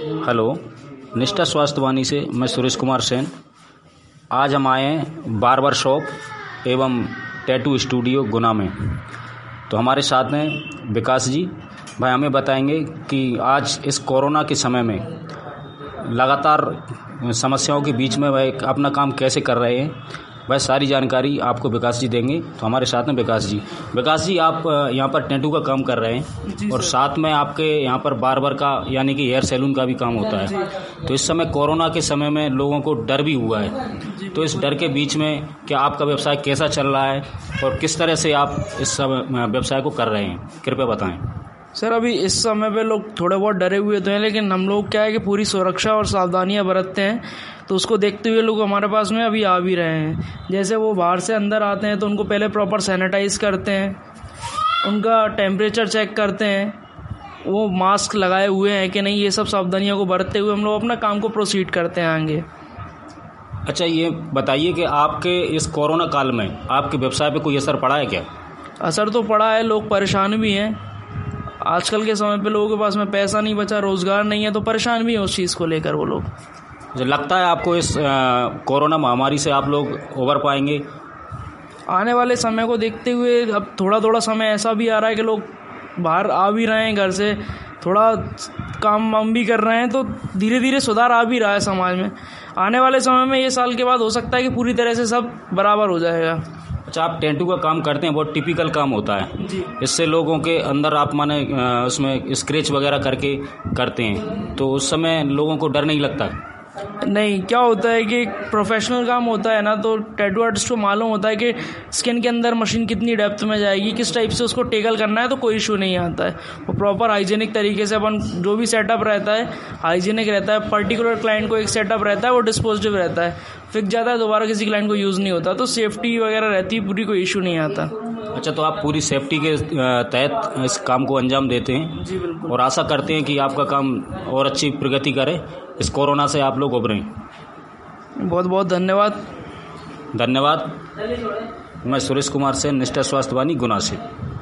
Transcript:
Hello, निष्ठा स्वास्थ्य वाणी से मैं सुरेश कुमार सेन। आज हम आए हैं बार्बर शॉप एवं टैटू स्टूडियो गुना में। तो हमारे साथ हैं विकास जी। भाई हमें बताएंगे कि आज इस कोरोना के समय में लगातार समस्याओं के बीच में वह अपना काम कैसे कर रहे हैं, वह सारी जानकारी आपको विकास जी देंगे। तो हमारे साथ हैं विकास जी। विकास जी, आप यहाँ पर टैटू का काम कर रहे हैं और साथ में आपके यहाँ पर बार्बर का यानी कि हेयर सैलून का भी काम होता है। तो इस समय कोरोना के समय में लोगों को डर भी हुआ है, तो इस डर के बीच में क्या आपका व्यवसाय कैसा चल रहा है और किस तरह से आप इस व्यवसाय को कर रहे हैं, कृपया बताएँ। सर, अभी इस समय पे लोग थोड़े बहुत डरे हुए तो हैं, लेकिन हम लोग क्या है कि पूरी सुरक्षा और सावधानियां बरतते हैं। तो उसको देखते हुए लोग हमारे पास में अभी आ भी रहे हैं। जैसे वो बाहर से अंदर आते हैं तो उनको पहले प्रॉपर सैनिटाइज करते हैं, उनका टेम्परेचर चेक करते हैं, वो मास्क लगाए हुए हैं कि नहीं, ये सब सावधानियों को बरतते हुए हम लोग अपना काम को प्रोसीड करते हैं आगे। अच्छा, ये बताइए कि आपके इस कोरोना काल में आपके व्यवसाय पे कोई असर पड़ा है क्या? असर तो पड़ा है, लोग परेशान भी हैं। आजकल के समय पे लोगों के पास में पैसा नहीं बचा, रोजगार नहीं है, तो परेशान भी हैं उस चीज़ को लेकर वो लोग। जो लगता है आपको इस कोरोना महामारी से आप लोग उबर पाएंगे? आने वाले समय को देखते हुए अब थोड़ा थोड़ा समय ऐसा भी आ रहा है कि लोग बाहर आ भी रहे हैं, घर से थोड़ा काम वाम भी कर रहे हैं, तो धीरे धीरे सुधार आ भी रहा है समाज में। आने वाले समय में ये साल के बाद हो सकता है कि पूरी तरह से सब बराबर हो जाएगा। अच्छा, आप टैटू का काम करते हैं, बहुत टिपिकल काम होता है जी। इससे लोगों के अंदर आप माने उसमें स्क्रैच वगैरह करके करते हैं, तो उस समय लोगों को डर नहीं लगता? नहीं, क्या होता है कि प्रोफेशनल काम होता है ना, तो टैटू आर्टिस्ट को मालूम होता है कि स्किन के अंदर मशीन कितनी डेप्थ में जाएगी, किस टाइप से उसको टेकल करना है, तो कोई इशू नहीं आता है। वो प्रॉपर हाइजीनिक तरीके से अपन जो भी सेटअप रहता है हाइजीनिक रहता है। पर्टिकुलर क्लाइंट को एक सेटअप रहता है, वो डिस्पोजिटिव रहता है, फिक्स जाता है, दोबारा किसी क्लाइंट को यूज़ नहीं होता, तो सेफ्टी वगैरह रहती है पूरी, कोई इशू नहीं आता। अच्छा, तो आप पूरी सेफ्टी के तहत इस काम को अंजाम देते हैं? जी बिल्कुल। और आशा करते हैं कि आपका काम और अच्छी प्रगति करे, इस कोरोना से आप लोग उभरें। बहुत बहुत धन्यवाद। धन्यवाद। मैं सुरेश कुमार सेन, निष्ठा स्वास्थ्य वाणी गुना से।